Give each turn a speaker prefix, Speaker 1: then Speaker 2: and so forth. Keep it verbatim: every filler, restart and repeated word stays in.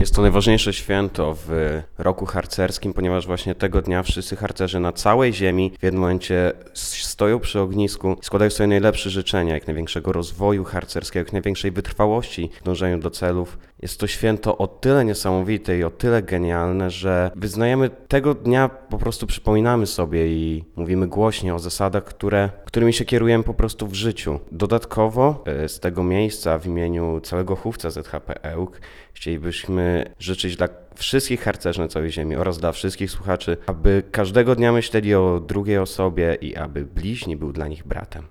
Speaker 1: Jest to najważniejsze święto w roku harcerskim, ponieważ właśnie tego dnia wszyscy harcerze na całej ziemi w jednym momencie stoją przy ognisku i składają sobie najlepsze życzenia, jak największego rozwoju harcerskiego, jak największej wytrwałości w dążeniu do celów. Jest to święto o tyle niesamowite i o tyle genialne, że wyznajemy tego dnia, po prostu przypominamy sobie i mówimy głośniej o zasadach, które, którymi się kierujemy po prostu w życiu. Dodatkowo e, z tego miejsca w imieniu całego chówca Z H P Ełk chcielibyśmy życzyć dla wszystkich harcerzy na całej ziemi oraz dla wszystkich słuchaczy, aby każdego dnia myśleli o drugiej osobie i aby bliźni był dla nich bratem.